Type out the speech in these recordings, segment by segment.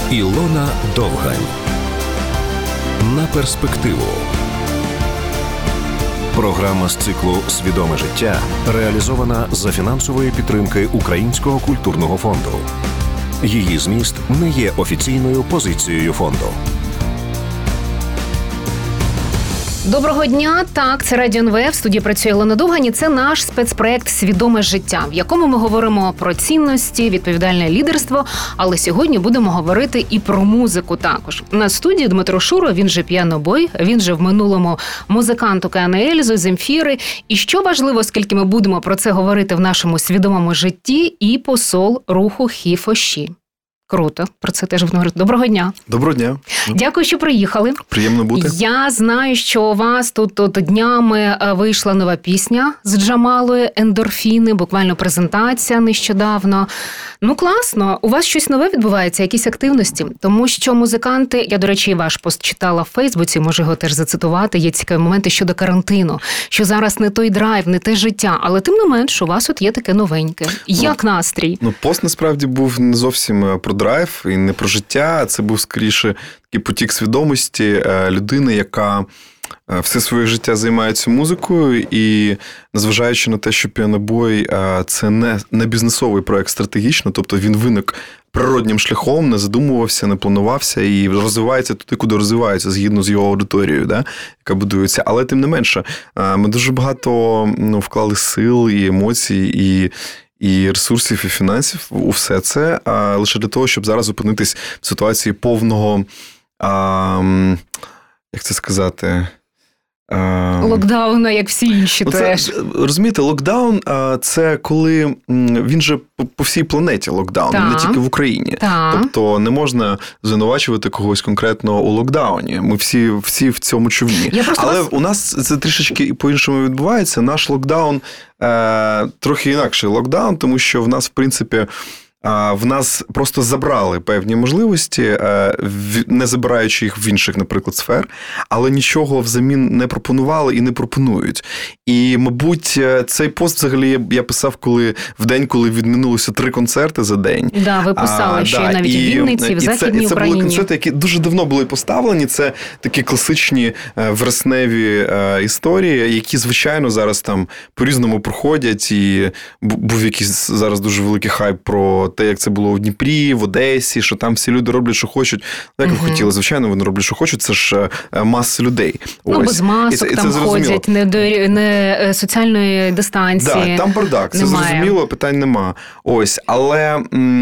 Ілона Довгань. На перспективу. Програма з циклу «Свідоме життя» реалізована за фінансової підтримки Українського культурного фонду. Її зміст не є офіційною позицією фонду. Доброго дня. Так, це Радіо НВ. В студії працює Ілона Довгань. Це наш спецпроект «Свідоме життя», в якому ми говоримо про цінності, відповідальне лідерство. Але сьогодні будемо говорити і про музику також. На студії Дмитро Шуро, він же піанобой, він же в минулому музикант Океана Ельзи, Земфіри. І що важливо, оскільки ми будемо про це говорити в нашому свідомому житті, і посол руху Хі-Фо-Ші. Круто, про це теж будемо говорити. Доброго дня. Доброго дня. Дякую, що приїхали. Приємно бути. Я знаю, що у вас тут днями вийшла нова пісня з Джамалою «Ендорфіни», буквально презентація нещодавно. Ну, класно. У вас щось нове відбувається, якісь активності? Тому що музиканти, я, до речі, і ваш пост читала в Фейсбуці, можу його теж зацитувати, є цікаві моменти щодо карантину, що зараз не той драйв, не те життя, але тим не менш у вас от є таке новеньке. Як настрій? Пост насправді був не зовсім про драйв і не про життя, це був скоріше такий потік свідомості людини, яка все своє життя займається музикою, і незважаючи на те, що піанобой – це не бізнесовий проект стратегічно, тобто він виник природнім шляхом, не задумувався, не планувався і розвивається туди, куди розвивається, згідно з його аудиторією, да, яка будується. Але тим не менше, ми дуже багато вклали сил і емоцій, і ресурсів, і фінансів у все це, лише для того, щоб зараз опинитись в ситуації повного, як це сказати... Локдауна, як всі інші теж. Розумієте, локдаун – це коли він же по всій планеті локдаун, не тільки в Україні. Тобто не можна звинувачувати когось конкретно у локдауні. Ми всі в цьому човні. Але у нас це трішечки по-іншому відбувається. Наш локдаун трохи інакший локдаун, тому що в нас, в принципі, в нас просто забрали певні можливості, не забираючи їх в інших, наприклад, сфер, але нічого взамін не пропонували і не пропонують. І, мабуть, цей пост взагалі я писав в день, коли відмінилося 3 концерти за день. Да, ви писали, що навіть у Вінниці, в Західній Україні. Це були концерти, які дуже давно були поставлені. Це такі класичні вересневі історії, які, звичайно, зараз там по-різному проходять. І був якийсь зараз дуже великий хайп про те, як це було в Дніпрі, в Одесі, що там всі люди роблять, що хочуть. Як ви хотіли, звичайно, вони роблять, що хочуть, це ж маси людей. Без масок і там ходять, не соціальної дистанції. Так, там бардак, це зрозуміло, питань нема. Але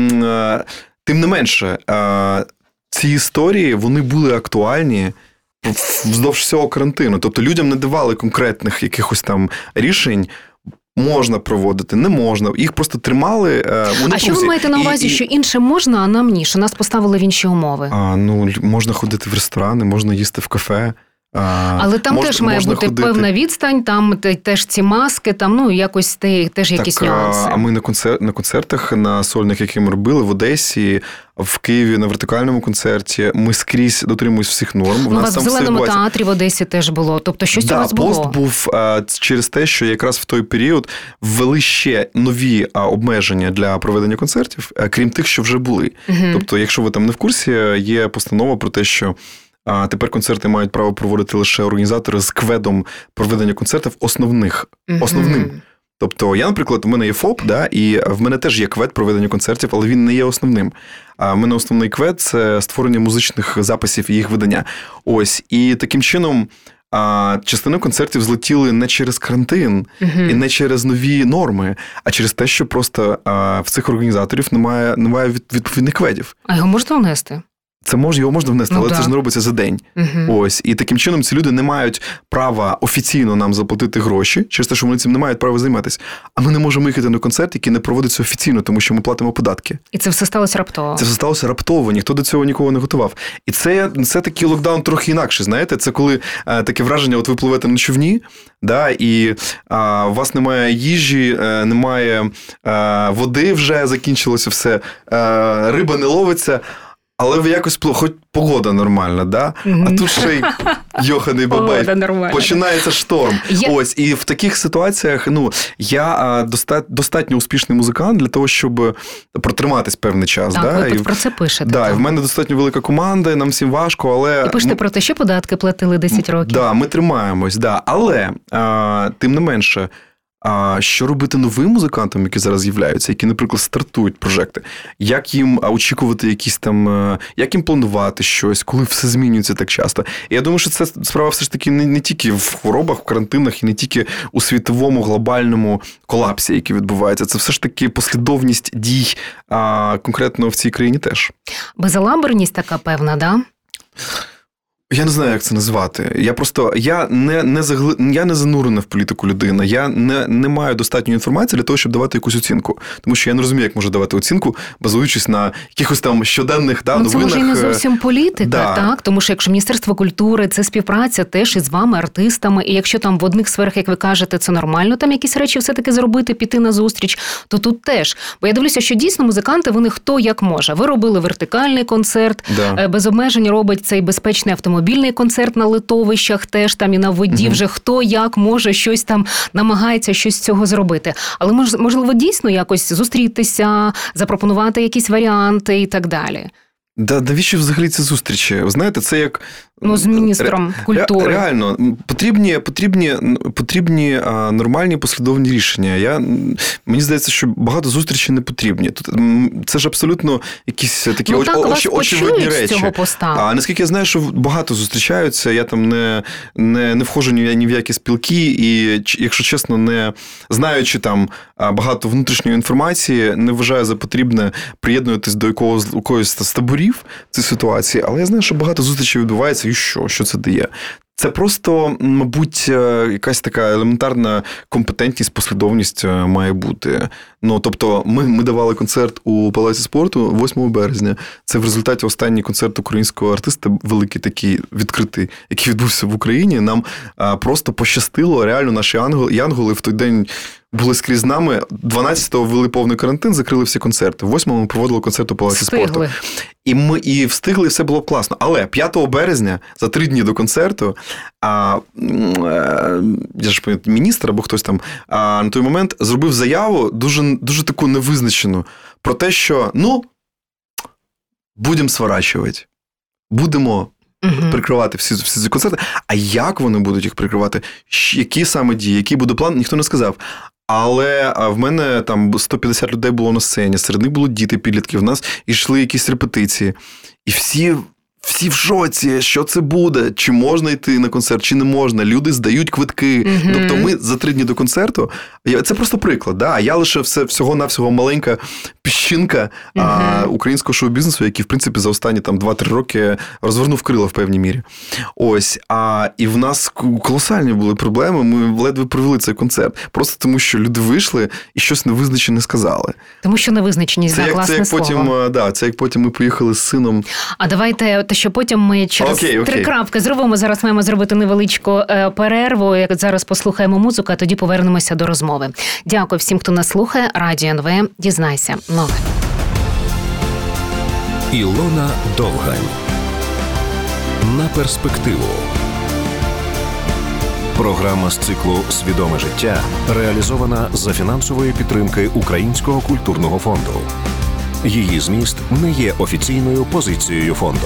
тим не менше, ці історії, вони були актуальні вздовж всього карантину. Тобто людям не давали конкретних якихось там рішень, можна проводити, не можна. Їх просто тримали. А що ви маєте на увазі, що інше можна, а нам ні? Що нас поставили в інші умови? Можна ходити в ресторани, можна їсти в кафе. Але там теж має бути певна відстань, там теж ці маски, там якось теж якісь нюанси. А ми на концертах, на сольних, які ми робили в Одесі, в Києві на вертикальному концерті, ми скрізь дотримуємось всіх норм. У вас в Зеленому театрі в Одесі теж було, тобто щось у вас було? Пост був через те, що якраз в той період ввели ще нові обмеження для проведення концертів, крім тих, що вже були. Тобто, якщо ви там не в курсі, є постанова про те, що тепер концерти мають право проводити лише організатори з кведом проведення концертів основним. Тобто я, наприклад, у мене є ФОП, і в мене теж є квед проведення концертів, але він не є основним. У мене основний квед – це створення музичних записів і їх видання. І таким чином частина концертів злетіли не через карантин і не через нові норми, а через те, що просто в цих організаторів немає відповідних кведів. А його можна внести? Його можна внести, але це ж не робиться за день. І таким чином ці люди не мають права офіційно нам заплатити гроші, через те, що вони цим не мають права займатися. А ми не можемо їхати на концерт, який не проводиться офіційно, тому що ми платимо податки. І це все сталося раптово. Це все сталося раптово, ніхто до цього нікого не готував. І це такий локдаун трохи інакший, знаєте? Це коли таке враження, от ви пливете на човні, і у вас немає їжі, немає води вже, закінчилося все, риба не ловиться, але якось хоч погода нормальна, да? А тут ще й йоханий бабай, починається шторм. Ось, і в таких ситуаціях, я достатньо успішний музикант для того, щоб протриматись певний час. Так, ви про це пишете. Да, і в мене достатньо велика команда, нам всім важко, але... І пишете про те, що податки платили 10 років. Да, ми тримаємось, да. Але, тим не менше, що робити новим музикантам, які зараз з'являються, які, наприклад, стартують проекти? Як їм очікувати якісь там, як їм планувати щось, коли все змінюється так часто? І я думаю, що це справа все ж таки не тільки в хворобах, в карантинах і не тільки у світовому глобальному колапсі, який відбувається. Це все ж таки послідовність дій конкретно в цій країні теж. Безалаберність така певна, да? Я не знаю, як це назвати. Я не занурена в політику людина. Я не маю достатньої інформації для того, щоб давати якусь оцінку. Тому що я не розумію, як можу давати оцінку, базуючись на якихось там щоденних новинах. Це може і не зовсім політика, так? Тому що якщо Міністерство культури, це співпраця теж із вами, артистами, і якщо там в одних сферах, як ви кажете, це нормально, там якісь речі все-таки зробити, піти на зустріч, то тут теж. Бо я дивлюся, що дійсно музиканти, вони хто як може. Ви робили вертикальний концерт, без обмежень робить цей безпечний автомобільний концерт на литовищах, теж там і на воді, вже хто як може щось там намагається щось з цього зробити. Але можливо дійсно якось зустрітися, запропонувати якісь варіанти і так далі. Да, навіщо взагалі ці зустрічі? Ви знаєте, це як... з міністром культури. Реально, потрібні нормальні послідовні рішення. Мені здається, що багато зустрічей не потрібні. Це ж абсолютно якісь такі очевидні речі. З цього поста. А наскільки я знаю, що багато зустрічаються, я там не входжу ні в які спілки, і, якщо чесно, не знаючи там багато внутрішньої інформації, не вважаю за потрібне приєднуватись до якогось з таборів в цій ситуації, але я знаю, що багато зустрічей відбувається, і що це дає? Це просто, мабуть, якась така елементарна компетентність, послідовність має бути. Тобто, ми давали концерт у Палаці спорту 8 березня. Це в результаті останній концерт українського артиста, великий такий, відкритий, який відбувся в Україні. Нам просто пощастило, реально наші янголи в той день були скрізь нами. 12-го ввели повний карантин, закрили всі концерти. 8-го ми проводили концерт у Палаці спорту. І ми встигли, і все було б класно. Але 5 березня, за 3 дні до концерту, я ж пам'ятаю, міністр або хтось там на той момент зробив заяву дуже таку невизначену про те, що, будемо сворачувати, будемо прикривати всі ці концерти. А як вони будуть їх прикривати? Які саме дії, який буде план, ніхто не сказав. Але в мене там 150 людей було на сцені, серед них було діти, підлітки, в нас йшли якісь репетиції. І всі в шоці, що це буде, чи можна йти на концерт, чи не можна. Люди здають квитки. Тобто ми за 3 дні до концерту, це просто приклад, да? А я лише всього-навсього маленька піщинка українського шоу-бізнесу, який, в принципі, за останні 2-3 роки розвернув крила в певній мірі. Ось, і в нас колосальні були проблеми, ми ледве провели цей концерт. Просто тому, що люди вийшли і щось невизначене сказали. Тому що невизначеність, класне слово. Це як потім ми поїхали з сином. А давайте, що потім ми через 3 крапки зробимо. Зараз маємо зробити невеличку перерву. Як зараз послухаємо музику, а тоді повернемося до розмови. Дякую всім, хто нас слухає. Радіо НВ. Дізнайся. Нове. Ілона Довгань. На перспективу. Програма з циклу «Свідоме життя» реалізована за фінансової підтримки Українського культурного фонду. Її зміст не є офіційною позицією фонду.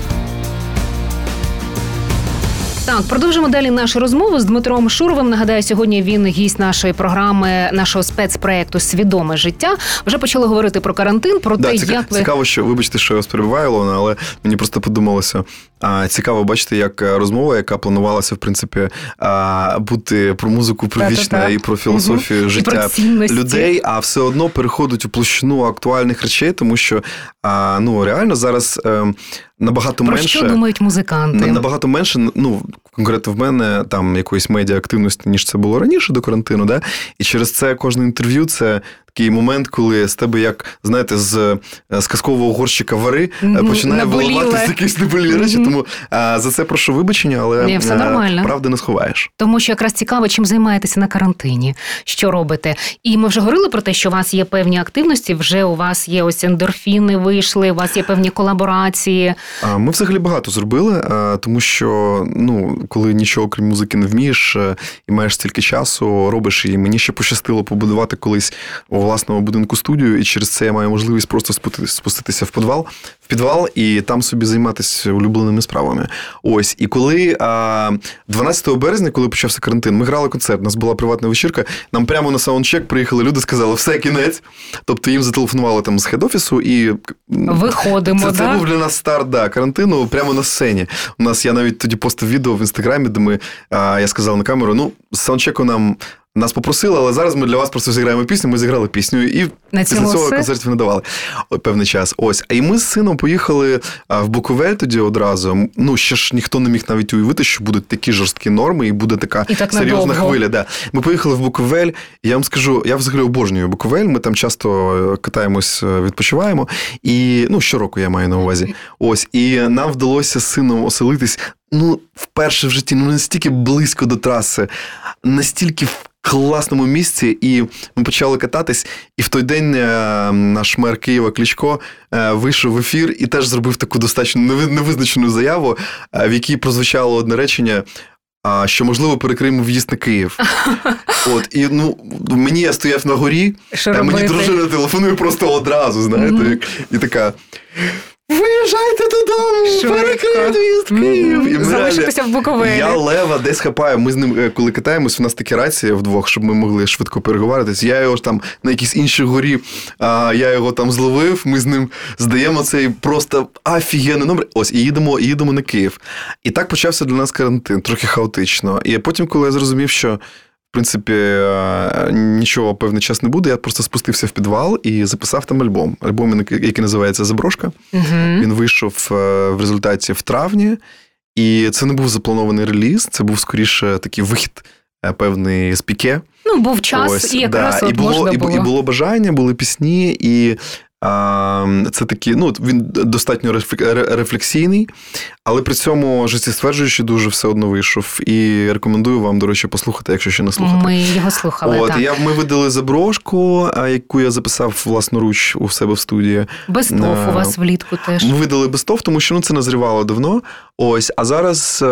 Так, продовжимо далі нашу розмову з Дмитром Шуровим. Нагадаю, сьогодні він гість нашої програми, нашого спецпроекту «Свідоме життя». Вже почали говорити про карантин, про те, як ви... Цікаво, що, вибачте, що я вас перебиваю, Ілона, але мені просто подумалося, цікаво бачити, як розмова, яка планувалася, в принципі, бути про музику, про вічне і про філософію життя людей, а все одно переходить у площину актуальних речей, тому що, реально зараз... Набагато про менше... що думають музиканти? Набагато менше, конкретно в мене там якоїсь медіа-активності, ніж це було раніше до карантину, да? І через це кожне інтерв'ю – це такий момент, коли з тебе, як, знаєте, з казкового горщика вари починає виливатися якісь наболілі речі. Тому за це прошу вибачення, але правди не сховаєш. Тому що якраз цікаво, чим займаєтеся на карантині, що робите. І ми вже говорили про те, що у вас є певні активності, вже у вас є ось ендорфіни вийшли, у вас є певні колаборації. Ми взагалі багато зробили, тому що, коли нічого крім музики не вмієш і маєш стільки часу, робиш. І мені ще пощастило побудувати колись у власному будинку студію, і через це я маю можливість просто спуститися в підвал і там собі займатися улюбленими справами. Ось. І коли 12 березня, коли почався карантин, ми грали концерт, у нас була приватна вечірка, нам прямо на саундчек приїхали люди, сказали, все, кінець. Тобто їм зателефонували там з хед-офісу і... Виходимо, це був для нас старт, карантину прямо на сцені. Я навіть тоді постив відео в Інстаграмі, де я сказав на камеру, з саундчеку нас попросили, але зараз ми для вас просто зіграємо пісню, ми зіграли пісню, і після цього концертів не давали певний час. Ось. І ми з сином поїхали в Буковель тоді одразу. Ще ж ніхто не міг навіть уявити, що будуть такі жорсткі норми, і буде така серйозна хвиля. Да. Ми поїхали в Буковель, і я вам скажу, я взагалі обожнюю Буковель, ми там часто катаємось, відпочиваємо, і, щороку я маю на увазі. Ось. І нам вдалося з сином оселитись, вперше в житті, настільки близько до траси, настільки в класному місці, і ми почали кататись, і в той день наш мер Києва Кличко вийшов в ефір і теж зробив таку достатньо невизначену заяву, в якій прозвучало одне речення, що, можливо, перекриємо в'їзд на Київ. І мені я стояв на горі, мені дружина телефонує просто одразу, знаєте, і така... Виїжджайте додому, перекриють в'їзд в Київ. Залишитися в Буковелі. Я лева десь хапаю. Ми з ним, коли катаємось, у нас такі рації вдвох, щоб ми могли швидко переговаритись. Я його ж там на якійсь іншій горі, я його там зловив, ми з ним здаємо цей просто офігенний номер. Ось, і їдемо на Київ. І так почався для нас карантин, трохи хаотично. І потім, коли я зрозумів, що в принципі, нічого певний час не буде. Я просто спустився в підвал і записав там альбом. Альбом, який називається «Заброшка». Він вийшов в результаті в травні. І це не був запланований реліз, це був скоріше такий вихід певний з піке. Був час, і якраз можна було. І було бажання, були пісні, і це такий, він достатньо рефлексійний, але при цьому життєстверджуючий дуже все одно вийшов. І рекомендую вам, до речі, послухати, якщо ще не слухати. Ми його слухали, так. Ми видали «Заброшку», яку я записав власноруч у себе в студії. Бестов у вас влітку теж. Ми видали бестов, тому що це назрівало давно. Ось, а зараз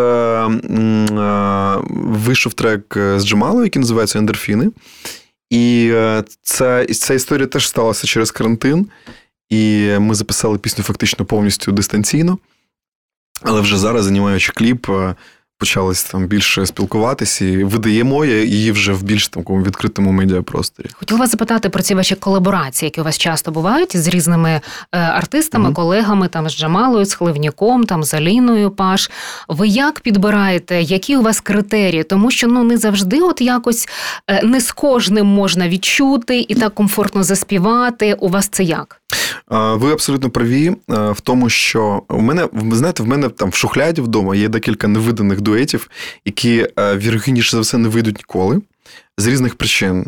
вийшов трек з Джамалою, який називається «Ендорфіни». І ця історія теж сталася через карантин, і ми записали пісню фактично повністю дистанційно, але вже зараз, знімаючи кліп, почали там більше спілкуватися і видаємо її вже в більш такому відкритому медіапросторі. Хотіла вас запитати про ці ваші колаборації, які у вас часто бувають з різними артистами, колегами, там з Джамалою, з Хливняком, там з Аліною Паш. Ви як підбираєте, які у вас критерії? Тому що не завжди якось не з кожним можна відчути і так комфортно заспівати. У вас це як? Ви абсолютно праві в тому, що в мене там в шухляді вдома є декілька невиданих дуетів, які, вірогідніше за все, не вийдуть ніколи, з різних причин.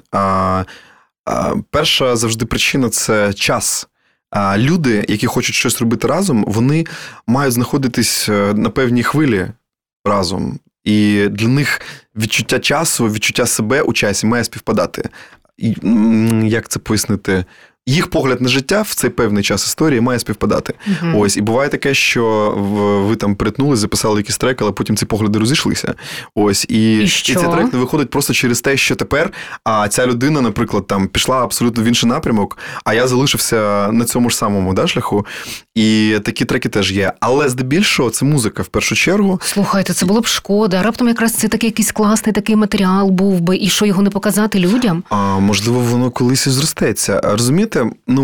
Перша завжди причина – це час. Люди, які хочуть щось робити разом, вони мають знаходитись на певній хвилі разом. І для них відчуття часу, відчуття себе у часі має співпадати. Як це пояснити? Їх погляд на життя в цей певний час історії має співпадати. Ось, і буває таке, що ви там перетнулись, записали якийсь трек, але потім ці погляди розійшлися. Ось, і цей трек не виходить просто через те, що тепер ця людина, наприклад, там пішла абсолютно в інший напрямок, а я залишився на цьому ж самому шляху. І такі треки теж є. Але здебільшого це музика в першу чергу. Слухайте, це було б шкода. Раптом якраз це такий якийсь класний такий матеріал був би, і що його не показати людям? Можливо, воно колись і зростеться. Розумієте,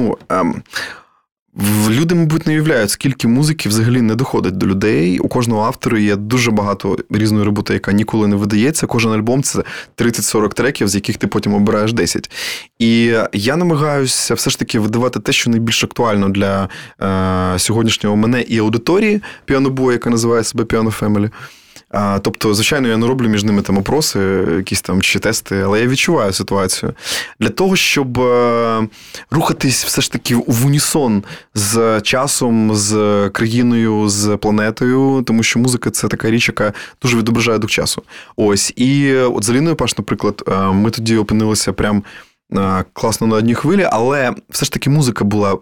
люди, мабуть, не уявляють, скільки музики взагалі не доходить до людей. У кожного автора є дуже багато різної роботи, яка ніколи не видається. Кожен альбом – це 30-40 треків, з яких ти потім обираєш 10. І я намагаюся все ж таки видавати те, що найбільш актуально для сьогоднішнього мене і аудиторії Piano Boy, яка називає себе Piano Family. Тобто, звичайно, я не роблю між ними там опроси, якісь там чи тести, але я відчуваю ситуацію. Для того, щоб рухатись все ж таки в унісон з часом, з країною, з планетою, тому що музика – це така річ, яка дуже відображає дух часу. Ось. І от з Аліною Паш, наприклад, ми тоді опинилися прям класно на одній хвилі, але все ж таки музика була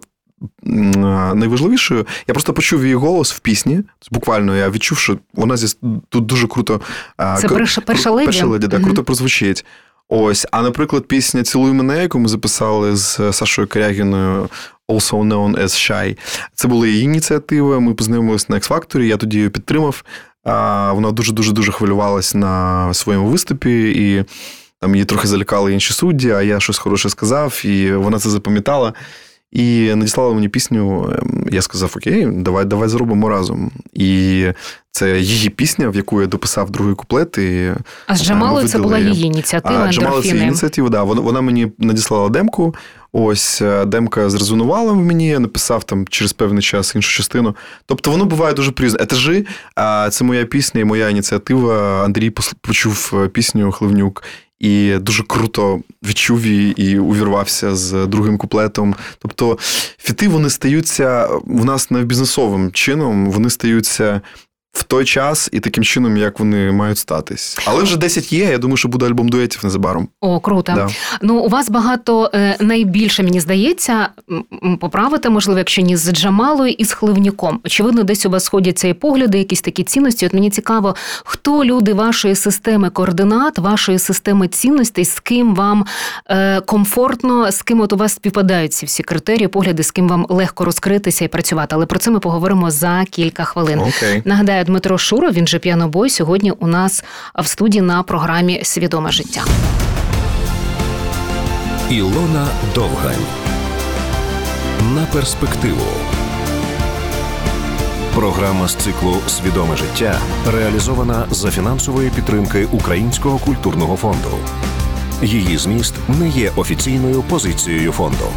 найважливішою. Я просто почув її голос в пісні. Буквально я відчув, що вона тут дуже круто... Це перша леді? Перша леді, да, круто прозвучить. Ось. А, наприклад, пісня «Цілуй мене», яку ми записали з Сашою Корягіною, also known as Shy. Це була її ініціатива. Ми познайомилися на X-Factor, я тоді її підтримав. Вона дуже-дуже-дуже хвилювалась на своєму виступі, і там її трохи залякали інші судді, а я щось хороше сказав, і вона це запам'ятала. І надіслала мені пісню, я сказав, окей, давай зробимо разом. І це її пісня, в яку я дописав другий куплет. А з Джамалою це була її ініціатива, «Ендорфіни». Джамала це ініціатива, да. Вона мені надіслала демку, ось демка зрезонувала в мені, я написав там через певний час іншу частину. Тобто воно буває дуже по-різному. «Етажі» – це моя пісня і моя ініціатива. Андрій почув пісню «Хливнюк» і дуже круто відчув її і увірвався з другим куплетом. Тобто фіти, вони стаються в нас не бізнесовим чином, вони стаються в той час і таким чином, як вони мають статись. Але вже 10 є, я думаю, що буде альбом дуетів незабаром. О, круто. Да. Ну, у вас багато, найбільше, мені здається, поправити, можливо, якщо ні з Джамалою, і з Хливнюком. Очевидно, десь у вас сходяться і погляди, якісь такі цінності. От мені цікаво, хто люди вашої системи координат, вашої системи цінностей, з ким вам комфортно, з ким от у вас співпадають ці всі критерії, погляди, з ким вам легко розкритися і працювати. Але про це ми поговоримо за кілька хвилин. Okay. Нагадаю, Дмитро Шуров, він же піанобой, сьогодні у нас в студії на програмі «Свідоме життя». Ілона Довгань. На перспективу. Програма з циклу «Свідоме життя» реалізована за фінансової підтримки Українського культурного фонду. Її зміст не є офіційною позицією фонду.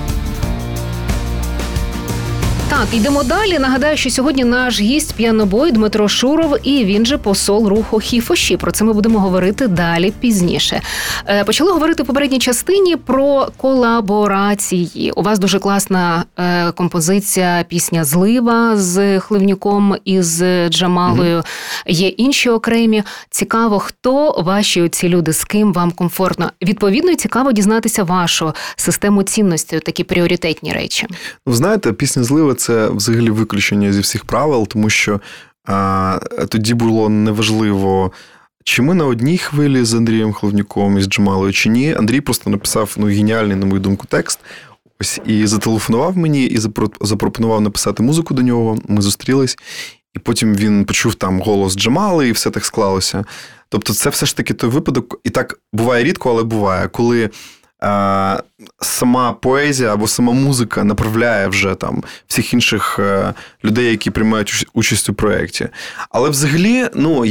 Так, йдемо далі. Нагадаю, що сьогодні наш гість піанобой Дмитро Шуров, і він же посол руху Хі-Фо-Ші. Про це ми будемо говорити далі, пізніше. Почали говорити в попередній частині про колаборації. У вас дуже класна композиція, пісня «Злива» з Хливнюком і з Джамалою. Є інші окремі. Цікаво, хто ваші оці люди, з ким вам комфортно. Відповідно, цікаво дізнатися вашу систему цінностей, такі пріоритетні речі. Ви знаєте, пісня «Злива» – це взагалі виключення зі всіх правил, тому що тоді було неважливо, чи ми на одній хвилі з Андрієм Хливнюком і з Джамалою, чи ні. Андрій просто написав геніальний, на мою думку, текст. Ось, і зателефонував мені, і запропонував написати музику до нього. Ми зустрілись, і потім він почув там голос Джамали, і все так склалося. Тобто це все ж таки той випадок, і так буває рідко, але буває, коли сама поезія або сама музика направляє вже там всіх інших людей, які приймають участь у проєкті. Але взагалі,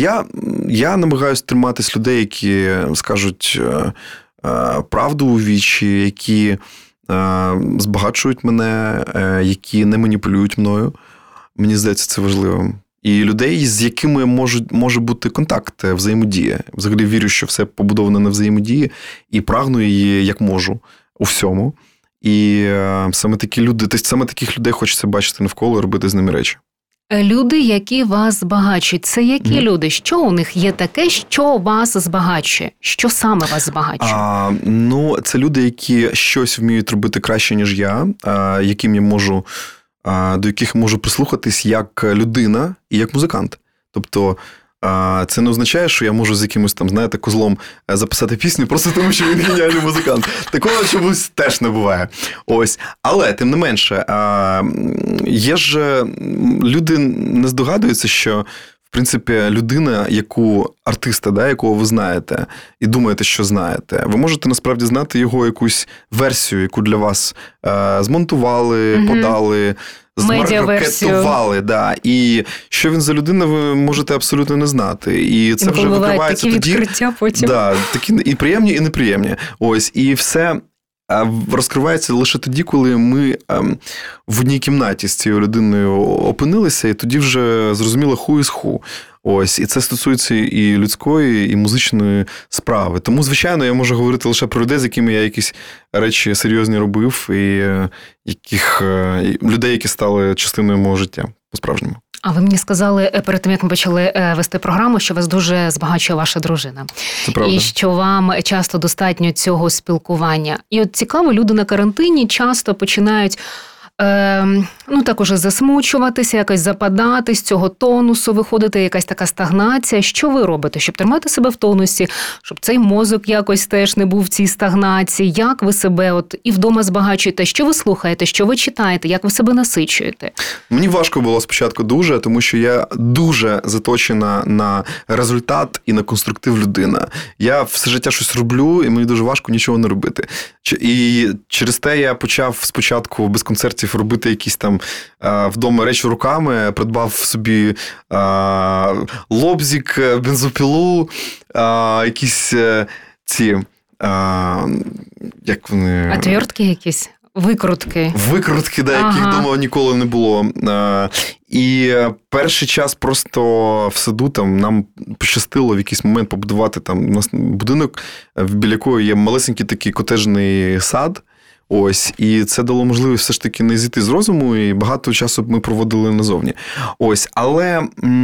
я намагаюся триматись людей, які скажуть правду у вічі, які збагачують мене, які не маніпулюють мною. Мені здається, це важливо. І людей, з якими може бути контакт, взаємодія. Взагалі вірю, що все побудовано на взаємодії і прагну її, як можу, у всьому. І саме такі люди, саме таких людей хочеться бачити навколо і робити з ними речі. Люди, які вас збагачують, це які люди? Що у них є таке, що вас збагачує? Що саме вас збагачує? Це люди, які щось вміють робити краще, ніж я, яким я можу... до яких можу прислухатись як людина і як музикант. Тобто, це не означає, що я можу з якимось там, знаєте, козлом записати пісню просто тому, що він геніальний музикант. Такого чомусь теж не буває. Ось. Але, тим не менше, є ж... Люди не здогадуються, що в принципі, людина, артиста, якого ви знаєте, і думаєте, що знаєте, ви можете насправді знати його якусь версію, яку для вас змонтували, подали, змаркетували. Да. І що він за людина, ви можете абсолютно не знати. І це вже викривається такі тоді. Відкриття потім. Да, такі і приємні, і неприємні. Ось, і все розкривається лише тоді, коли ми в одній кімнаті з цією людиною опинилися, і тоді вже зрозуміло who is who. Ось, і це стосується і людської, і музичної справи. Тому, звичайно, я можу говорити лише про людей, з якими я якісь речі серйозні робив, і людей, які стали частиною мого життя по-справжньому. А ви мені сказали перед тим, як ми почали вести програму, що вас дуже збагачує ваша дружина. Це правда. І що вам часто достатньо цього спілкування. І от цікаво, люди на карантині часто починають так уже засмучуватися, якось западати, з цього тонусу виходити, якась така стагнація. Що ви робите, щоб тримати себе в тонусі, щоб цей мозок якось теж не був в цій стагнації? Як ви себе і вдома збагачуєте? Що ви слухаєте? Що ви читаєте? Як ви себе насичуєте? Мені важко було спочатку дуже, тому що я дуже заточена на результат і на конструктив людина. Я все життя щось роблю, і мені дуже важко нічого не робити. І через те я почав спочатку без концертів робити якісь там вдома речі руками, придбав собі лобзик, бензопілу, якісь ці, як вони... Отвертки якісь? Викрутки, яких вдома ніколи не було. І перший час просто в саду там нам пощастило в якийсь момент побудувати там у нас будинок, біля якого є малесенький такий котеджний сад. Ось, і це дало можливість все ж таки не зійти з розуму, і багато часу ми проводили назовні. Ось, але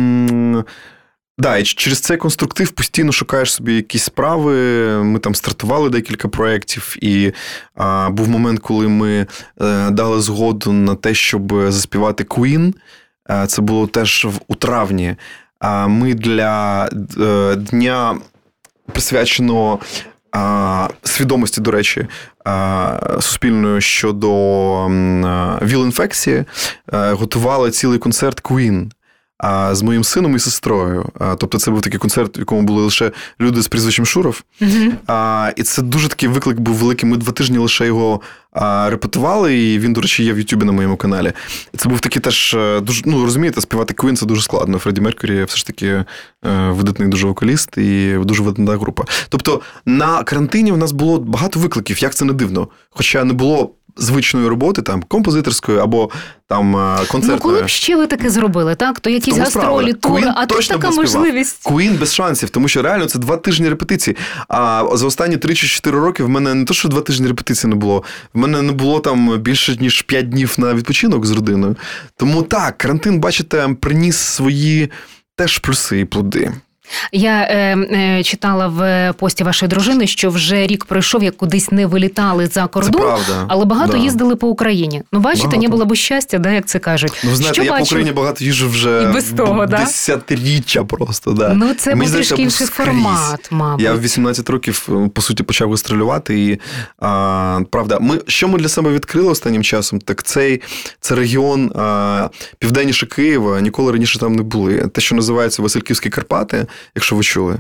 і через цей конструктив постійно шукаєш собі якісь справи. Ми там стартували декілька проєктів, і був момент, коли ми дали згоду на те, щоб заспівати Queen. Це було теж у травні. Ми для дня, присвяченого свідомості, до речі, суспільної щодо ВІЛ-інфекції, готували цілий концерт Queen з моїм сином і сестрою. Тобто це був такий концерт, в якому були лише люди з прізвищем Шуров. І це дуже такий виклик був великий. Ми 2 тижні лише його репетували, і він, до речі, є в Ютубі на моєму каналі. І це був такий теж дуже, розумієте, співати Queen – це дуже складно. Фредді Меркюрі все ж таки видатний дуже вокаліст і дуже видатна група. Тобто на карантині в нас було багато викликів, як це не дивно. Хоча не було звичної роботи, там, композиторської або там концертної. Коли б ще ви таке зробили, так? То якісь гастролі, тури, а тут така можливість. Queen без шансів, тому що реально це 2 тижні репетиції. А за останні 3 чи 4 роки в мене не то, що 2 тижні репетиції не було, в мене не було там більше, ніж 5 днів на відпочинок з родиною. Тому так, карантин, бачите, приніс свої теж плюси і плоди. Я читала в пості вашої дружини, що вже рік пройшов, як кудись не вилітали за кордон, але багато їздили по Україні. Бачите, не було б щастя, як це кажуть. Ви знаєте, я по Україні багато їжджу вже без того, десятиріччя просто. Це був трішки інший формат, мабуть. Я в 18 років, по суті, почав гастролювати. І, правда, що ми для себе відкрили останнім часом, так це регіон південніше Києва, ніколи раніше там не були. Те, що називається Васильківські Карпати, якщо ви чули.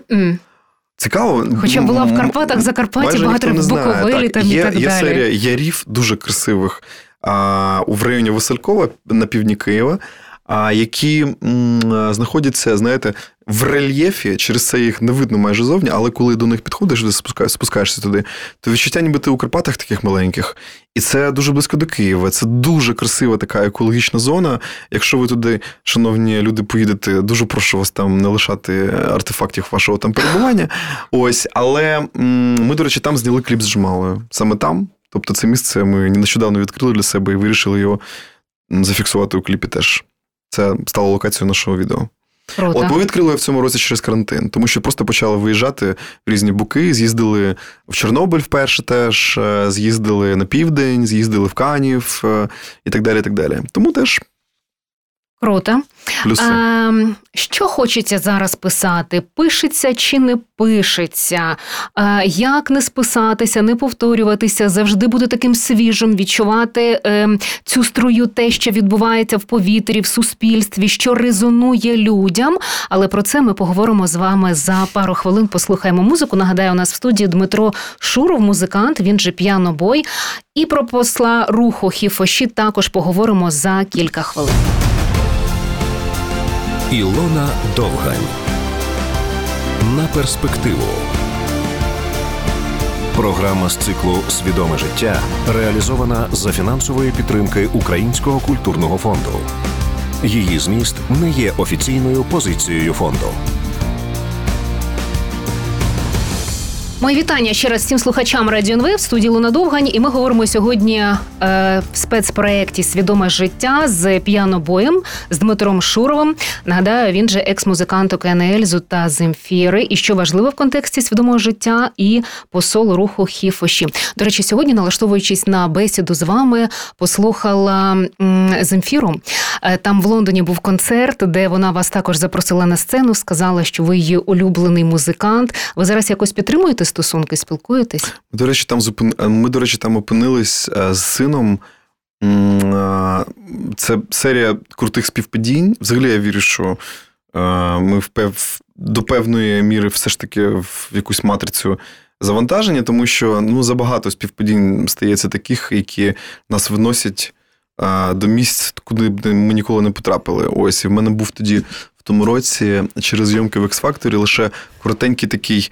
Цікаво. Хоча була в Карпатах, Закарпатті, багато в Буковелі там і так далі. Є серія ярів дуже красивих в районі Василькова на півдні Києва, які знаходяться, знаєте, в рельєфі, через це їх не видно майже зовні, але коли до них підходиш, спускаєшся туди, то відчуття, ніби ти у Карпатах таких маленьких. І це дуже близько до Києва. Це дуже красива така екологічна зона. Якщо ви туди, шановні люди, поїдете, дуже прошу вас там не лишати артефактів вашого там перебування. Ось, але ми, до речі, там зняли кліп з Джамалою. Саме там. Тобто це місце ми нещодавно відкрили для себе і вирішили його зафіксувати у кліпі теж. Це стало локацією нашого відео. Круто. Ми відкрили в цьому році через карантин, тому що просто почали виїжджати в різні боки, з'їздили в Чорнобиль вперше теж, з'їздили на південь, з'їздили в Канів і так далі, і так далі. Тому теж круто. Плюси. Що хочеться зараз писати? Пишеться чи не пишеться? Як не списатися, не повторюватися, завжди бути таким свіжим, відчувати цю струю, те, що відбувається в повітрі, в суспільстві, що резонує людям. Але про це ми поговоримо з вами за пару хвилин. Послухаємо музику. Нагадаю, у нас в студії Дмитро Шуров, музикант, він же піанобой. І про посла руху Хіфоші також поговоримо за кілька хвилин. Ілона Довгань. На перспективу. Програма з циклу «Свідоме життя» реалізована за фінансової підтримки Українського культурного фонду. Її зміст не є офіційною позицією фонду. Мої вітання ще раз всім слухачам Радіо НВ, в студії Луна Довгань. І ми говоримо сьогодні в спецпроєкті «Свідоме життя» з піанобоєм, з Дмитром Шуровим. Нагадаю, він же екс-музикант ОКН «Ельзу» та «Земфіри». І що важливо в контексті свідомого життя, і посол руху Хіфоші. До речі, сьогодні, налаштовуючись на бесіду з вами, послухала Земфіру. Там в Лондоні був концерт, де вона вас також запросила на сцену, сказала, що ви її улюблений музикант. Ви зараз якось підтримуєте стосунки, спілкуєтесь? Ми, до речі, там опинились з сином. Це серія крутих співпадінь. Взагалі, я вірю, що ми до певної міри все ж таки в якусь матрицю завантаження, тому що забагато співпадінь стається таких, які нас виносять до місць, куди б ми ніколи не потрапили. Ось, і в мене був тоді в тому році через зйомки в X-Factor лише коротенький такий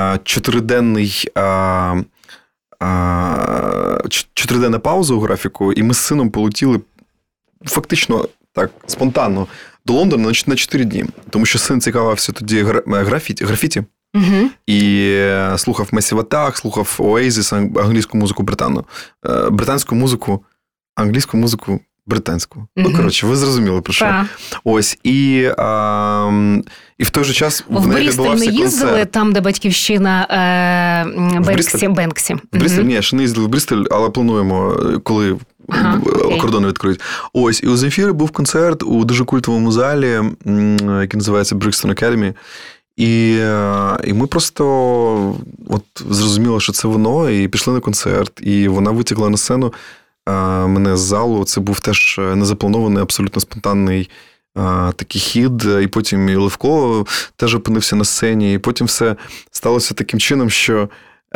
чотириденна пауза у графіку, і ми з сином полетіли фактично так спонтанно до Лондона на 4 дні. Тому що син цікавився тоді графіті. Угу. І слухав Massive Attack, слухав Oasis, англійську музику британську музику, англійську музику британську. Угу. Ви зрозуміли, про що. Так. Ось, і в той же час в неї відбувався концерт. В Брістоль не їздили, там, де батьківщина Бенксі. В Брістоль? Ні, ще не їздили в Брістоль, але плануємо, коли кордони відкриють. Ось, і у Земфіри був концерт у дуже культовому залі, який називається Brixton Academy. І ми просто зрозуміли, що це воно, і пішли на концерт, і вона витягла на сцену мене з залу. Це був теж незапланований, абсолютно спонтанний такий хід. І потім і Левко теж опинився на сцені. І потім все сталося таким чином, що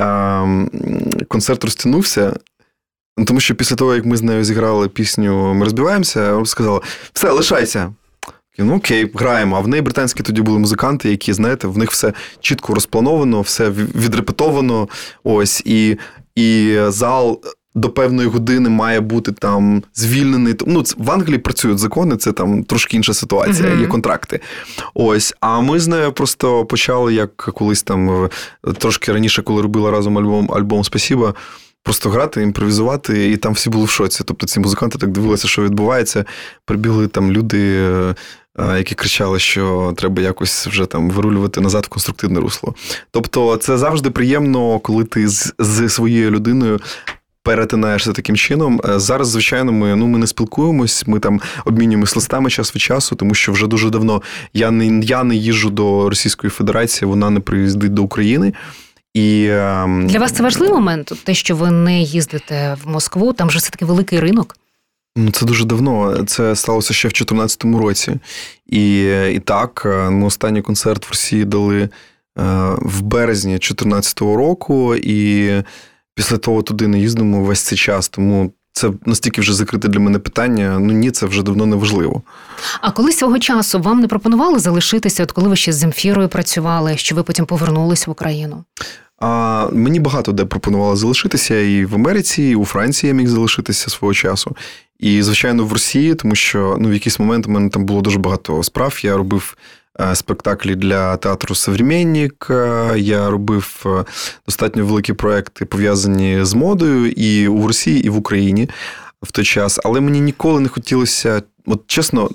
концерт розтягнувся. Тому що після того, як ми з нею зіграли пісню «Ми розбиваємося», вона сказала: «Все, лишайся». Окей, граємо. А в неї британські тоді були музиканти, які, знаєте, в них все чітко розплановано, все відрепетовано. Ось, і зал до певної години має бути там звільнений. В Англії працюють закони, це там трошки інша ситуація, є контракти. Ось, а ми з нею просто почали, як колись там, трошки раніше, коли робила разом альбом «Спасіба», просто грати, імпровізувати, і там всі були в шоці. Тобто ці музиканти так дивилися, що відбувається. Прибігли там люди, які кричали, що треба якось вже там вирулювати назад в конструктивне русло. Тобто це завжди приємно, коли ти з своєю людиною перетинаєшся таким чином. Зараз, звичайно, ми не спілкуємось, ми там обмінюємось листами час від часу, тому що вже дуже давно я не їжджу до Російської Федерації, вона не приїздить до України. І для вас це важливий момент, те, що ви не їздите в Москву, там же все-таки великий ринок? Це дуже давно. Це сталося ще в 2014 році. І так, останній концерт в Росії дали в березні 2014 року, і після того туди не їздимо весь цей час. Тому це настільки вже закрите для мене питання. Ні, це вже давно не важливо. А коли свого часу вам не пропонували залишитися, коли ви ще з Земфірою працювали, що ви потім повернулись в Україну? Мені багато де пропонували залишитися, і в Америці, і у Франції я міг залишитися свого часу. І, звичайно, в Росії, тому що в якийсь момент у мене там було дуже багато справ. Я робив спектаклі для театру «Современник», я робив достатньо великі проекти, пов'язані з модою і в Росії, і в Україні в той час. Але мені ніколи не хотілося, чесно,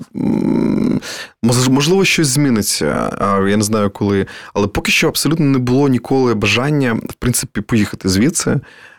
можливо, щось зміниться, я не знаю коли, але поки що абсолютно не було ніколи бажання, в принципі, поїхати звідси.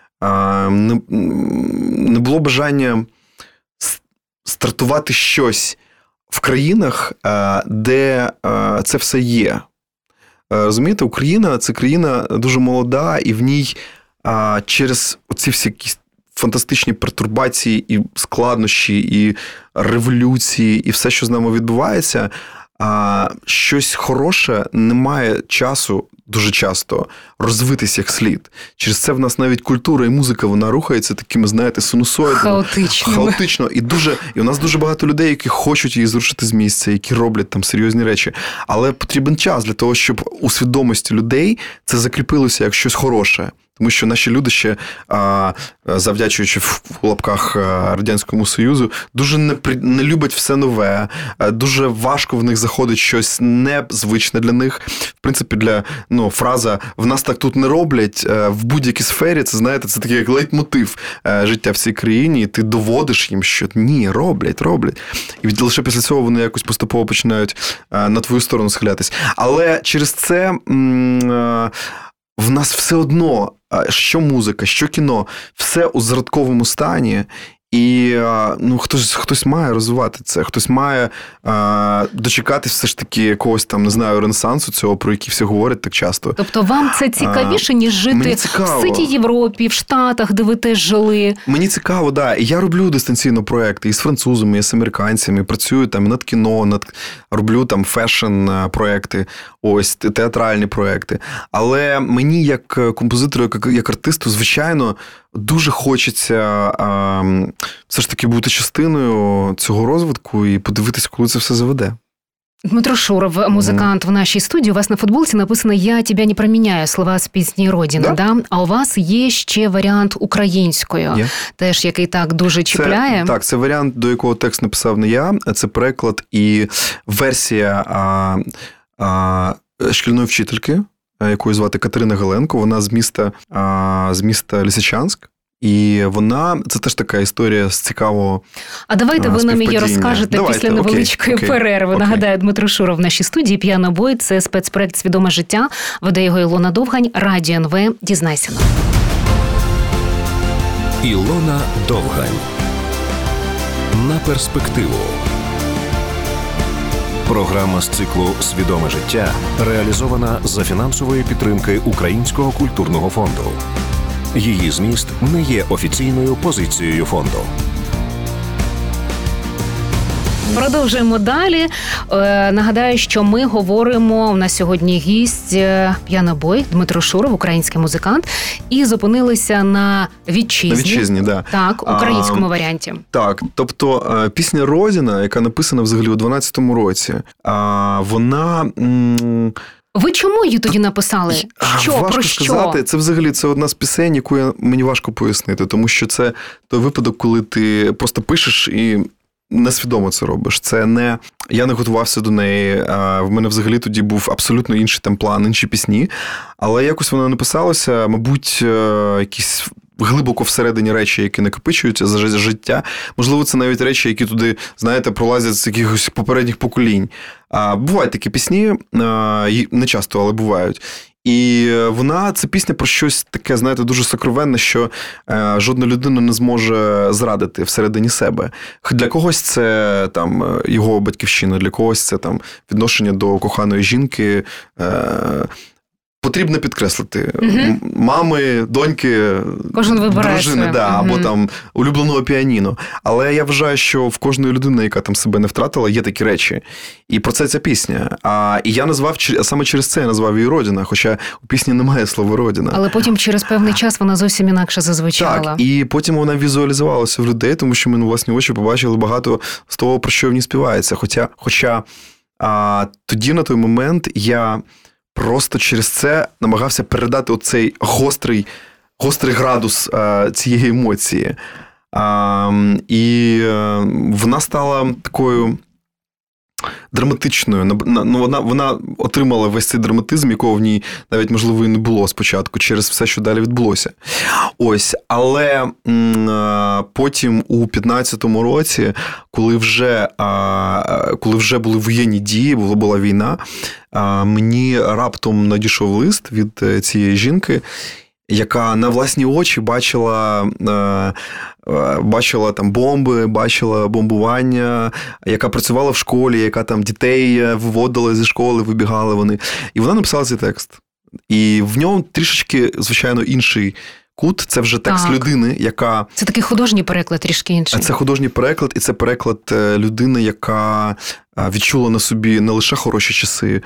Не було бажання стартувати щось в країнах, де це все є. Розумієте, Україна – це країна дуже молода, і в ній через оці всі якісь фантастичні пертурбації і складнощі, і революції, і все, що з нами відбувається, щось хороше не має часу дуже часто розвитись як слід. Через це в нас навіть культура і музика, вона рухається такими, знаєте, синусоїдами. Хаотично. І у нас дуже багато людей, які хочуть її зрушити з місця, які роблять там серйозні речі. Але потрібен час для того, щоб у свідомості людей це закріпилося як щось хороше. Тому що наші люди ще, завдячуючи в лапках Радянському Союзу, дуже не люблять все нове, дуже важко в них заходить щось незвичне для них. В принципі, фраза «в нас так тут не роблять» в будь-якій сфері, це, знаєте, це такий як лейтмотив життя в цій країні, і ти доводиш їм, що ні, роблять. І лише після цього вони якось поступово починають на твою сторону схилятись. Але через це в нас все одно, що музика, що кіно, все у зародковому стані, і хтось має розвивати це, хтось має дочекати все ж таки якогось там, не знаю, ренесансу цього, про який всі говорять так часто. Тобто вам це цікавіше, ніж жити в ситій Європі, в Штатах, де ви теж жили? Мені цікаво, да. І я роблю дистанційно проекти і з французами, і з американцями, працюю там над кіно, роблю там фешн-проекти, ось, театральні проекти. Але мені, як композитору, як артисту, звичайно, дуже хочеться все ж таки бути частиною цього розвитку і подивитись, коли це все заведе. Дмитро Шуров, музикант в нашій студії. У вас на футболці написано «Я тебе не проміняю», слова з пісні «Родина». Да? А у вас є ще варіант українською, теж який так дуже чіпляє. Це варіант, до якого текст написав не я. Це переклад і версія шкільної вчительки, якою звати Катерина Галенко. Вона з міста Лисичанськ. І це теж така історія з цікавого співпадіння. А давайте ви нам її розкажете після невеличкої перерви. Нагадаю, Дмитро Шуров в нашій студії. «Піанобой» – це спецпроект «Свідоме життя». Веде його Ілона Довгань. Радіо НВ. Дізнайся нам. Ілона Довгань. На перспективу. Програма з циклу «Свідоме життя» реалізована за фінансової підтримки Українського культурного фонду. Її зміст не є офіційною позицією фонду. Продовжуємо далі. Нагадаю, що ми говоримо, у нас сьогодні гість «Піанобой» Дмитро Шуров, український музикант, і зупинилися на «Вітчизні». На «Вітчизні», да. Так, українському варіанті. Так, тобто пісня «Родина», яка написана взагалі у 12-му році, вона... Ви чому її тоді написали? Важко сказати. Це взагалі одна з пісень, яку мені важко пояснити, тому що це той випадок, коли ти просто пишеш і несвідомо це робиш. Я не готувався до неї, в мене взагалі тоді був абсолютно інший там план, інші пісні, але якось воно написалося, мабуть, якісь глибоко всередині речі, які накопичуються за життя. Можливо, це навіть речі, які туди, знаєте, пролазять з якихось попередніх поколінь. Бувають такі пісні, не часто, але бувають. І це пісня про щось таке, знаєте, дуже сокровенне, що жодна людина не зможе зрадити всередині себе. Для когось це там його батьківщина, для когось це там відношення до коханої жінки. Потрібно підкреслити. Мами, доньки, дружини, або там улюбленого піаніно. Але я вважаю, що в кожної людини, яка там себе не втратила, є такі речі. І про це ця пісня. І я саме через це я назвав її «Родина», хоча у пісні немає слова «Родина». Але потім через певний час вона зовсім інакше зазвучала. Так, і потім вона візуалізувалася в людей, тому що ми на власні очі побачили багато з того, про що в ній співається. Хоча тоді, на той момент, я просто через це намагався передати оцей гострий градус цієї емоції. І вона стала такою драматичною. Вона отримала весь цей драматизм, якого в ній навіть, можливо, і не було спочатку, через все, що далі відбулося. Ось. Але потім у 15-му році, коли вже були воєнні дії, була війна, мені раптом надійшов лист від цієї жінки, яка на власні очі бачила там бомби, бачила бомбування, яка працювала в школі, яка там дітей виводила зі школи, вибігали вони. І вона написала цей текст. І в ньому трішечки, звичайно, інший кут. Це вже текст людини, яка... Це такий художній переклад, трішки інший. Це художній переклад, і це переклад людини, яка відчула на собі не лише хороші часи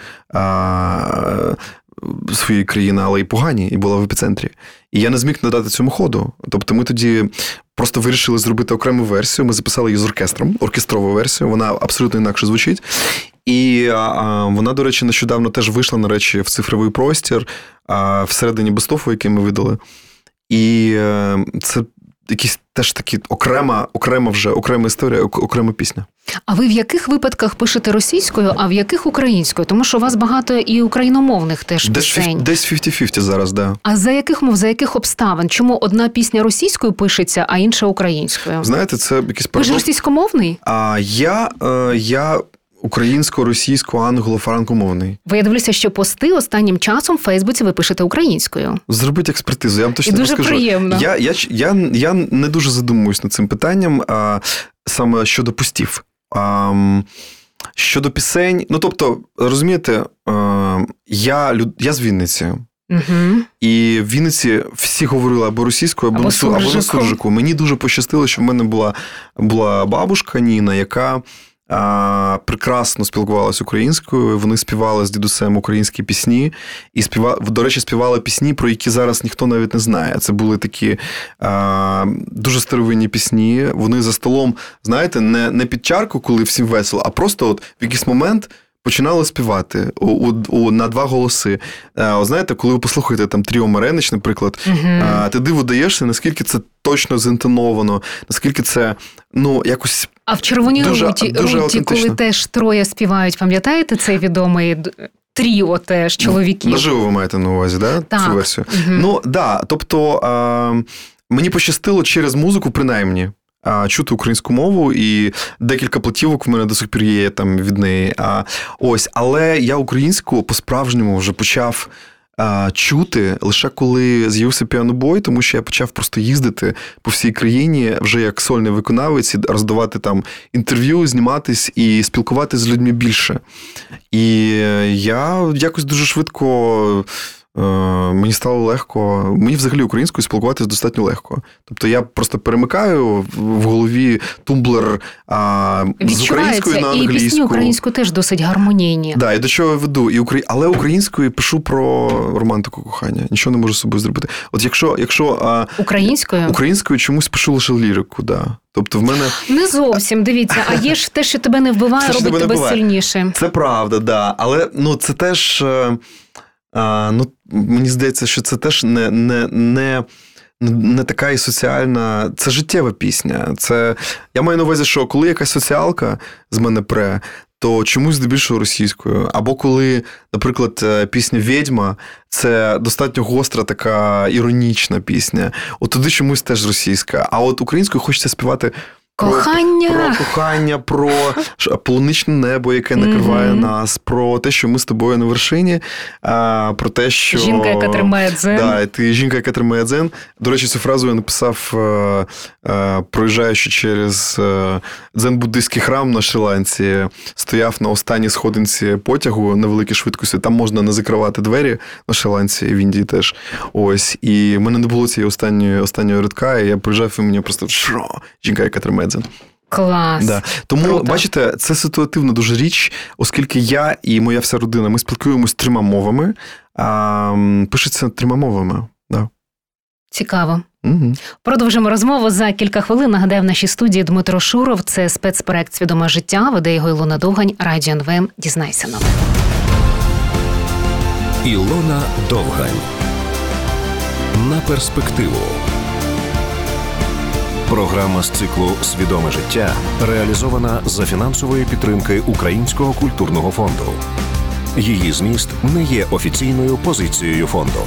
своєї країни, але й погані, і була в епіцентрі. І я не зміг надати цьому ходу. Тобто ми тоді просто вирішили зробити окрему версію, ми записали її з оркестром, оркестрову версію, вона абсолютно інакше звучить. І вона, до речі, нещодавно теж вийшла, на речі, в цифровий простір всередині бестофу, який ми видали. І це якісь теж такі окрема історія, окрема пісня. А ви в яких випадках пишете російською, а в яких українською? Тому що у вас багато і україномовних теж пісень. Десь 50-50 зараз, да. А за яких мов, за яких обставин? Чому одна пісня російською пишеться, а інша українською? Знаєте, це якийсь парадокс. Ви ж російськомовний? Я українсько-російсько, англо-франкомовний. Виявилося, що пости останнім часом в Фейсбуці ви пишете українською. Зробіть експертизу, я вам точно дуже скажу. Приємно. Я не дуже задумуюсь над цим питанням, саме щодо постів. Щодо пісень, тобто, розумієте, я з Вінниці. Угу. І в Вінниці всі говорили або російською, або на суржику. Мені дуже пощастило, що в мене була бабушка Ніна, яка прекрасно спілкувалася українською, вони співали з дідусем українські пісні, і до речі, співали пісні, про які зараз ніхто навіть не знає. Це були такі дуже старовинні пісні, вони за столом, знаєте, не під чарку, коли всім весело, а просто от в якийсь момент починали співати на два голоси. Знаєте, коли ви послухаєте там Тріо Маренич, наприклад, ти диву даєшся, наскільки це точно зінтоновано, наскільки це, якось А в «Червоній руті», коли теж троє співають, пам'ятаєте цей відомий тріо теж чоловіків? Наживо ви маєте на увазі, да? Так. Цю версію? Тобто мені пощастило через музику, принаймні, чути українську мову, і декілька платівок в мене до сих пір є там від неї. Але я українську по-справжньому вже почав чути лише коли з'явився піанобой, тому що я почав просто їздити по всій країні вже як сольний виконавець, роздавати там інтерв'ю, зніматись і спілкуватися з людьми більше. І я якось дуже швидко... Мені стало легко, мені взагалі українською спілкуватися достатньо легко. Тобто я просто перемикаю в голові тумблер з української на англійську. І пісні українською теж досить гармонійні. Да, і до чого я веду. Але українською пишу про романтику кохання. Нічого не можу з собою зробити. От якщо українською чомусь пишу лише лірику, да. Тобто в мене... Не зовсім, дивіться. А є ж те, що тебе не вбиває, робить тебе сильніше. Це правда, да. Але це теж... мені здається, що це теж не така і соціальна... Це життєва пісня. Я маю на увазі, що коли якась соціалка з мене то чомусь здебільшого російською. Або коли, наприклад, пісня «Відьма» – це достатньо гостра, така іронічна пісня. От туди чомусь теж російська. А от українською хочеться співати про кохання, про полуничне небо, яке накриває нас, про те, що ми з тобою на вершині, про те, що... Жінка, яка тримає дзен. Да, ти жінка, яка тримає дзен. До речі, цю фразу я написав, проїжджаючи через дзен-буддийський храм на Шрі-Ланці, стояв на останній сходинці потягу на великій швидкості. Там можна не закривати двері на Шрі-Ланці, і в Індії теж. Ось. І в мене не було цієї останньої рядка, і я проїжджав, і мені просто жінка, яка тримає дзен. Клас. Да. Тому, круто. Бачите, це ситуативна дуже річ, оскільки я і моя вся родина, ми спілкуємось 3 мовами, пишеться 3 мовами. Да. Цікаво. Угу. Продовжимо розмову за кілька хвилин. Нагадаю, в нашій студії Дмитро Шуров. Це спецпроект «Свідоме життя». Веде його Ілона Довгань. Радіо НВ. Дізнайся нове. Ілона Довгань. На перспективу. Програма з циклу «Свідоме життя» реалізована за фінансової підтримки Українського культурного фонду. Її зміст не є офіційною позицією фонду.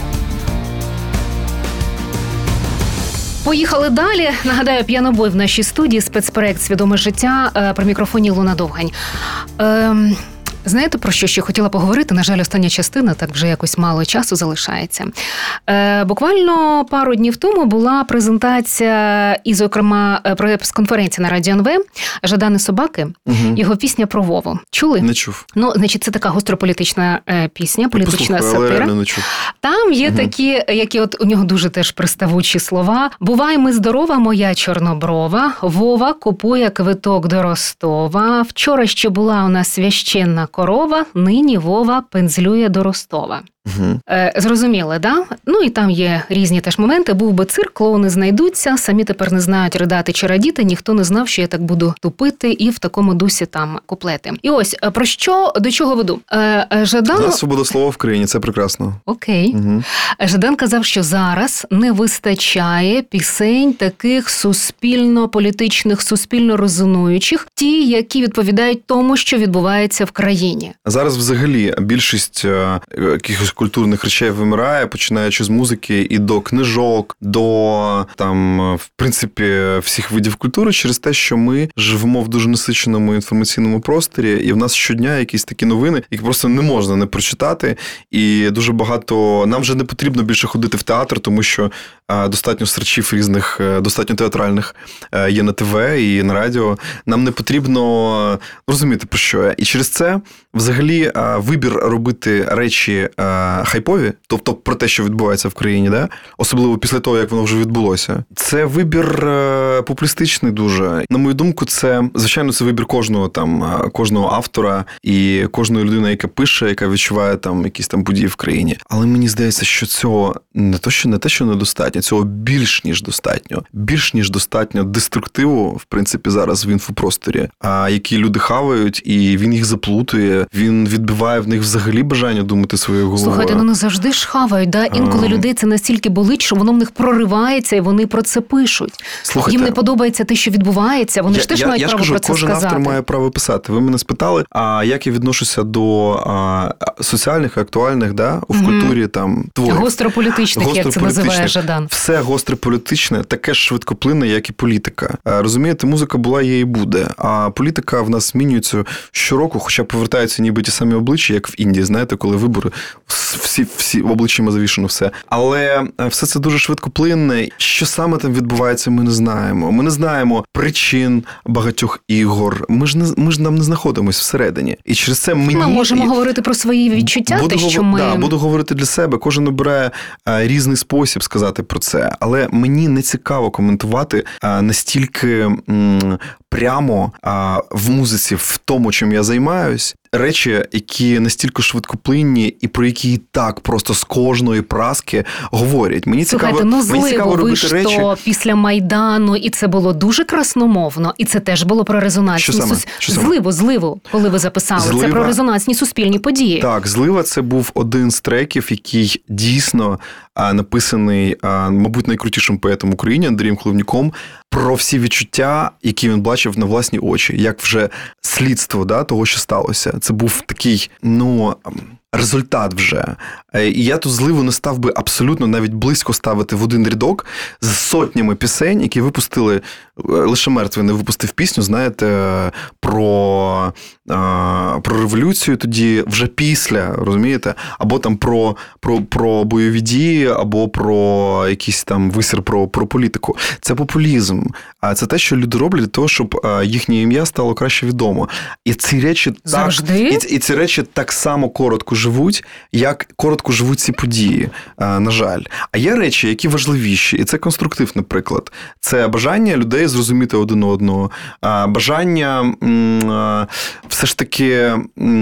Поїхали далі. Нагадаю, піанобой в нашій студії, спецпроект «Свідоме життя», при мікрофоні Ілона Довгань. Знаєте, про що ще хотіла поговорити? На жаль, остання частина, так вже якось мало часу залишається. Буквально пару днів тому була презентація і, зокрема, прес-конференція на Радіо НВ Жадани Собаки, його пісня про Вову. Чули? Не чув. Значить, це така гострополітична пісня, політична сатира. Не чув. Там є такі, які от у нього дуже теж приставучі слова. «Бувай ми здорова, моя чорноброва, Вова купує квиток до Ростова, вчора ще була у нас священна корова, нині Вова пензлює до Ростова». Зрозуміло, да? Ну і там є різні теж моменти. Був би цирк, клоуни знайдуться, самі тепер не знають, ридати чи радіти, ніхто не знав, що я так буду тупити, і в такому дусі там куплети. І ось, про що, до чого веду? Жадан... У нас свобода слова в країні, це прекрасно. Окей. Жадан казав, що зараз не вистачає пісень таких суспільно-політичних, суспільно-резонуючих, ті, які відповідають тому, що відбувається в країні. Зараз взагалі більшість якихось культурних речей вимирає, починаючи з музики і до книжок, до там, в принципі, всіх видів культури, через те, що ми живемо в дуже насиченому інформаційному просторі, і в нас щодня якісь такі новини, які просто не можна не прочитати. І дуже багато нам вже не потрібно більше ходити в театр, тому що достатньо серчів різних, достатньо театральних є на ТВ і на радіо. Нам не потрібно розуміти, про що я. І через це взагалі вибір робити речі хайпові, тобто про те, що відбувається в країні, да? Особливо після того, як воно вже відбулося. Це вибір популістичний дуже. На мою думку, це, звичайно, це вибір кожного автора і кожної людини, яка пише, яка відчуває там якісь там події в країні. Але мені здається, що цього не те, що недостатньо, цього більш ніж достатньо. Більш ніж достатньо деструктиву, в принципі, зараз в інфопросторі, які люди хавають, і він їх заплутує, він відбиває в них взагалі бажання думати своєю головою. Слухайте, не завжди ж хавають, да? Інколи людей це настільки болить, що воно в них проривається, і вони про це пишуть. Слухайте, їм не подобається те, що відбувається, вони ж теж мають право про це сказати. Кожен автор має право писати. Ви мене спитали, як я відношуся до соціальних, актуальних, да, в культурі там творів. Гострополітичних, як це називає Жадан. Все гострополітичне, таке ж швидкоплинне, як і політика. Розумієте, музика була, є і буде. А політика в нас змінюється щороку, хоча повертаються ніби ті самі обличчя, як в Індії, знаєте, коли вибори, всі обличчями завішено все. Але все це дуже швидкоплинне. Що саме там відбувається, ми не знаємо. Ми не знаємо причин багатьох ігор. Ми ж нам не знаходимося всередині. І через це ми можемо говорити про свої відчуття, буду говорити для себе. Кожен обирає різний спосіб сказати про це. Але мені не цікаво коментувати настільки прямо в музиці, в тому, чим я займаюсь, речі, які настільки швидкоплинні і про які і так просто з кожної праски говорять. Мені цікаво робити речі. То після Майдану, і це було дуже красномовно, і це теж було про резонансні зливу, коли ви записали. Це про резонансні суспільні події. Так, «Злива» – це був один з треків, який дійсно написаний, мабуть, найкрутішим поетом України Андрієм Хливнюком, про всі відчуття, які він бачив на власні очі, як вже слідство, да, того, що сталося. Це був такий, результат вже. І я ту «Зливу» не став би абсолютно навіть близько ставити в один рядок з сотнями пісень, які випустили, лише мертвий не випустив пісню, знаєте, про революцію тоді вже після, розумієте? Або там про бойові дії, або про якийсь там висір про політику. Це популізм. А це те, що люди роблять для того, щоб їхнє ім'я стало краще відомо. І ці речі ці речі так само коротко живуть, як коротко живуть ці події, на жаль. А є речі, які важливіші, і це конструктив, наприклад. Це бажання людей зрозуміти один одного, бажання все ж таки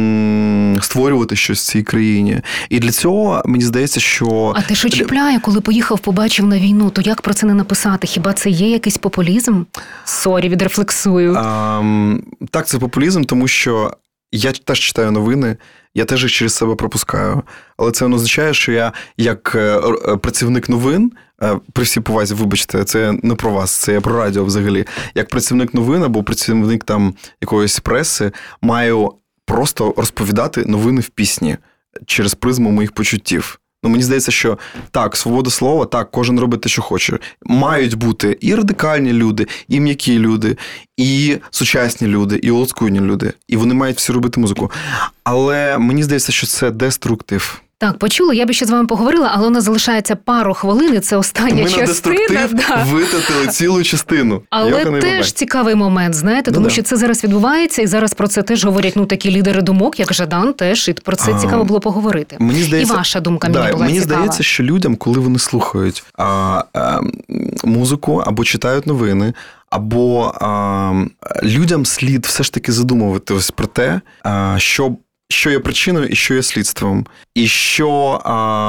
створювати щось в цій країні. І для цього, мені здається, що... А те, що чіпляє, коли поїхав, побачив на війну, то як про це не написати? Хіба це є якийсь популізм? Сорі, відрефлексую. Так, це популізм, тому що я теж читаю новини, я теж їх через себе пропускаю. Але це не означає, що я, як працівник новин, при всій повазі, вибачте, це не про вас, це я про радіо взагалі, як працівник новин або працівник там якоїсь преси, маю просто розповідати новини в пісні через призму моїх почуттів. Мені здається, що так, свобода слова, так, кожен робить те, що хоче. Мають бути і радикальні люди, і м'які люди, і сучасні люди, і олдскульні люди. І вони мають всі робити музику. Але мені здається, що це деструктив. Так, почула, я б ще з вами поговорила, але у нас залишається пару хвилин, і це остання частина. Ми на деструктив витратили цілу частину. Але теж цікавий момент, знаєте, тому що це зараз відбувається, і зараз про це теж говорять такі лідери думок, як Жадан теж, і про це цікаво було поговорити. І ваша думка мені була цікава. Мені здається, що людям, коли вони слухають музику або читають новини, або людям слід все ж таки задумуватись про те, що що є причиною і що є слідством. І що,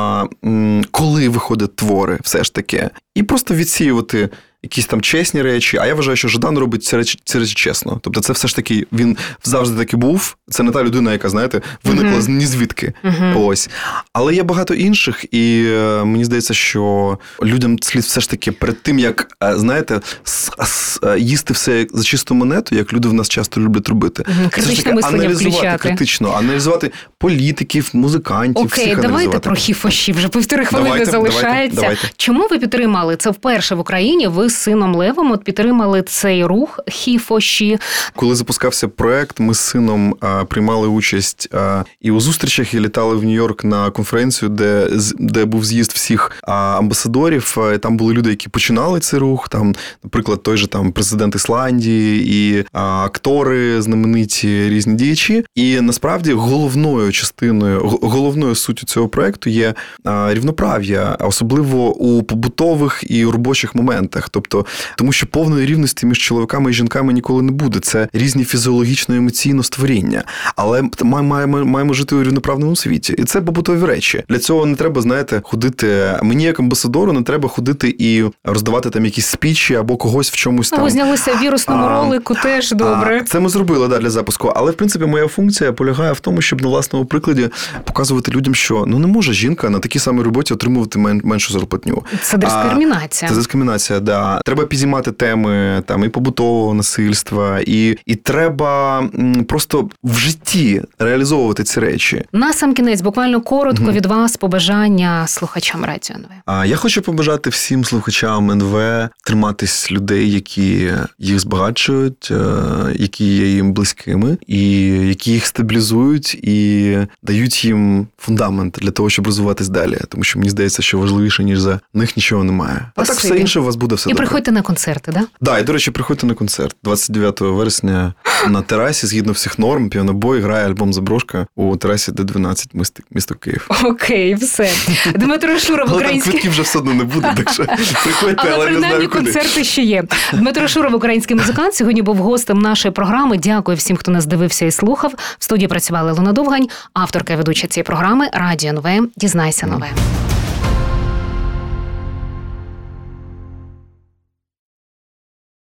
коли виходять твори все ж таки. І просто відсіювати якісь там чесні речі, а я вважаю, що Жадан робить ці речі чесно. Тобто це все ж таки, він завжди таки був, це не та людина, яка, знаєте, виникла ні звідки. Ось. Але є багато інших, і мені здається, що людям слід все ж таки перед тим, як, знаєте, їсти все за чисту монету, як люди в нас часто люблять робити. Критичне мислення включати. Критично, аналізувати політиків, музикантів, всіх аналізувати. Окей, давайте про хіфоші, вже 1,5 хвилини залишається. Давайте. Чому ви підтримали це вперше в Україні? Ви з сином Левом підтримали цей рух хіфоші. Коли запускався проект, ми з сином приймали участь і у зустрічах, і літали в Нью-Йорк на конференцію, де був з'їзд всіх амбасадорів. Там були люди, які починали цей рух. Там, наприклад, той же там президент Ісландії і актори знамениті, різні діячі. І насправді головною суттю цього проекту є рівноправ'я, особливо у побутових і робочих моментах. Тобто, тому що повної рівності між чоловіками і жінками ніколи не буде. Це різні фізіологічно-емоційно створіння. Але маємо жити у рівноправному світі. І це побутові речі. Для цього не треба, знаєте, ходити... Мені як амбасадору не треба ходити і роздавати там якісь спічі або когось в чомусь там. Ви знялися в вірусному ролику, теж добре. Це ми зробили, для запуску. Але, в принципі, моя функція полягає в тому, щоб на власному прикладі показувати людям, що не може жінка на такій самій роботі отримувати меншу зарплатню. Це дискримінація. Це дискримінація, да. Треба підіймати теми там і побутового насильства, і треба просто в житті реалізовувати ці речі. Насамкінець, буквально коротко від вас побажання слухачам Радіо НВ. Я хочу побажати всім слухачам НВ триматись людей, які їх збагачують, які є їм близькими, і які їх стабілізують і дають їм фундамент для того, щоб розвиватись далі. Тому що мені здається, що важливіше, ніж за них нічого немає. А так все інше у вас буде все добре. І приходьте на концерти, да? Да, і, до речі, приходьте на концерт. 29 вересня на терасі, згідно всіх норм, піанобой грає альбом «Заброшка» у терасі Д-12, місто Київ. Окей, все. Дмитро Шуров, український... Але там квитків вже все одно не буде, так що приходьте, але не знаю куди. Концерти ще є. Дмитро Шуров, український музикант, сьогодні був гостем нашої програми. Дякую всім, хто нас дивився і слухав. В студії працювала Ілона Довгань, авторка і ведуча цієї програми Радіо НВ. Дізнайся нове.